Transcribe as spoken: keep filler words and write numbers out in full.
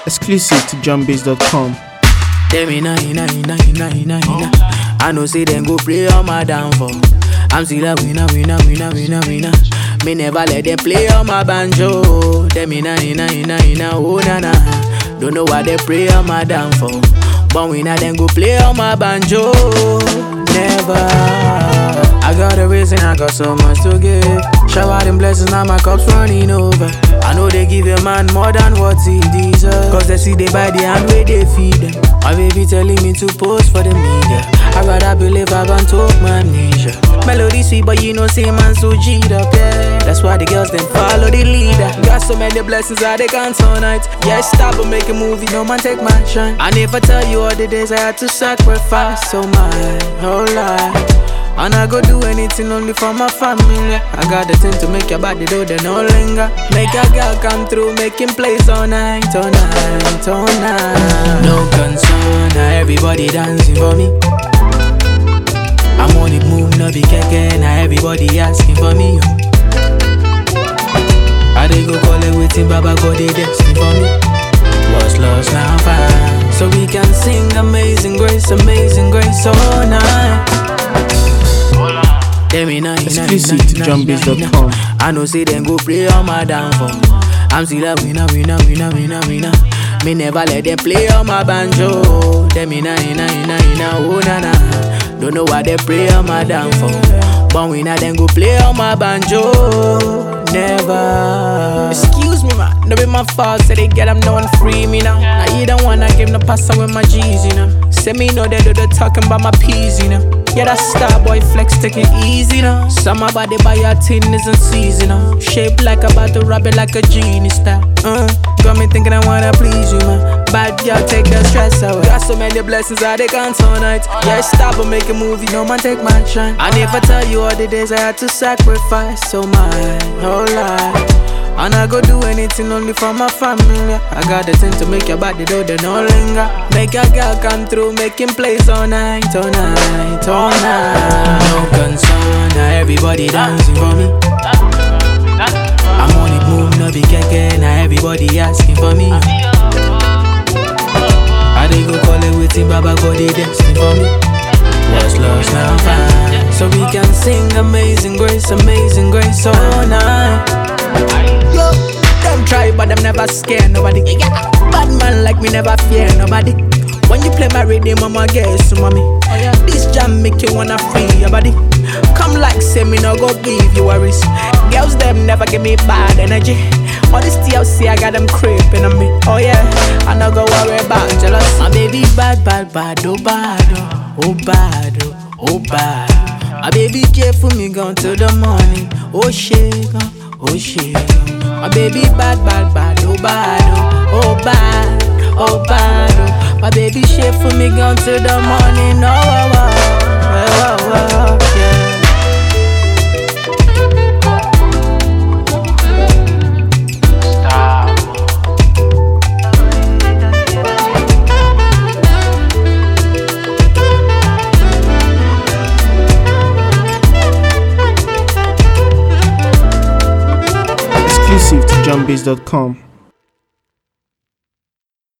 Exclusive to jumbase dot com. Them inna inna inna inna inna inna. I know say them go play on my downfall. I'm still a winner, winner, winner, winner, winner. Me never let them play on my banjo. Them inna inna inna inna oh na na. Don't know why they pray on my downfall. But winner them go play on my banjo. Never. I got a reason, I got so much to give. Shower them blessings, now my cup's running over. I know they give a man more than what he deserves. Cause they see they buy the hand where they feed them. My baby telling me to post for the media. I gotta believe I can talk my amnesia. Melody sweet, but you know, say man so G'd up, yeah. That's why the girls then follow the leader. Got so many blessings that they can't tonight. Yeah, stop and make a movie, no man take my shine. I never tell you all the days I had to sacrifice so my whole life. And I go do anything only for my family. I got the thing to make your body do the no linger. Make a girl come through, making plays all night, all night, all night. No concern, now everybody dancing for me. I'm on the move, no be keke, now everybody asking for me. I dey go call it waiting, Baba God they destined for me. What's lost now fine, so we can sing Amazing Grace, Amazing Grace all night. Exclusive to jumbase dot com. I know say them go play on my downfall. I'm still a winner, winner, winner, winner, winner. Me never let them play on my banjo. Them inna inna inna inna oh na na. Don't know why they pray on my downfall. But winner them go play on my banjo. Never. Excuse me man, no be my fault. Say they get them no one free me now. Now you don't wanna give no pass with my G's, you know. Say me know they do the talking about my P's, you know. Yeah, that star boy flex, take it easy now. Some about they buy your tin isn't seasonal. Shaped like about to rub it like a genie star. Uh, got me thinking I wanna please you, man. Bad girl, take the stress away. Got so many blessings that they can't tonight. Yeah, stop and make a movie, no man take my shine. I never tell you all the days I had to sacrifice so my whole life. And I go do anything only for my family. I got the thing to make your body do the no linger. Make a girl come through, making plays all night, all night, all night. No concern, now everybody dancing for me. I'm on the move, no be keke, now everybody asking for me. I dey go call it waiting, Baba God they destined for me. What's lost now fine, so we can sing Amazing Grace, Amazing Grace all night. Yo, them try but them never scare nobody. Bad man like me never fear nobody. When you play my rhythm, I'ma guess mommy. This jam make you wanna free your body. Come like say me no go give you worries. Girls them never give me bad energy. All this T L C I got them creeping on me. Oh yeah, I no go worry about jealous. My baby bad, bad, bad, oh bad, oh, oh bad, oh, oh bad. My baby care for me gone till the morning. Oh shit, oh shit. My baby bad, bad, bad, oh bad, oh, oh bad, oh bad, oh. My baby shit for me gone till the morning, oh, oh, oh, oh, oh, oh, yeah. Exclusive to jumbase dot com.